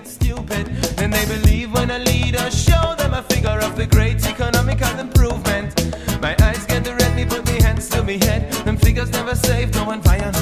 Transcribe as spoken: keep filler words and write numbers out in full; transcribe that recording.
stupid. Then they believe when a leader show them a figure of the great economical improvement. My eyes get the red, me put me hands to me head. Them figures never save no environment.